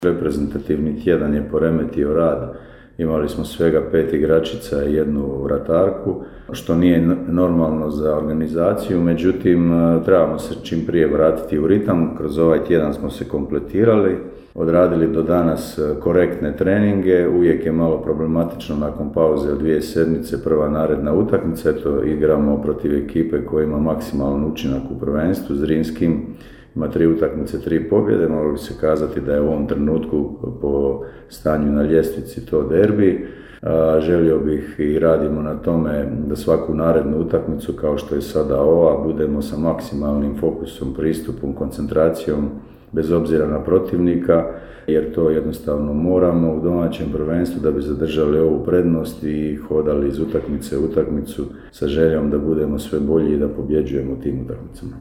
Reprezentativni tjedan je poremetio rad, imali smo svega 5 igračica i 1 vratarku, što nije normalno za organizaciju, međutim trebamo se čim prije vratiti u ritam. Kroz ovaj tjedan smo se kompletirali, odradili do danas korektne treninge, uvijek je malo problematično nakon pauze od 2 sedmice prva naredna utakmica, eto igramo protiv ekipe koja ima maksimalan učinak u prvenstvu, Zrinskim. Ima 3 utakmice, 3 pobjede, moglo bi se kazati da je u ovom trenutku po stanju na ljestvici to derbi. Želio bih i radimo na tome da svaku narednu utakmicu, kao što je sada ova, budemo sa maksimalnim fokusom, pristupom, koncentracijom, bez obzira na protivnika, jer to jednostavno moramo u domaćem prvenstvu da bi zadržali ovu prednost i hodali iz utakmice u utakmicu sa željom da budemo sve bolji i da pobjeđujemo tim utakmicama.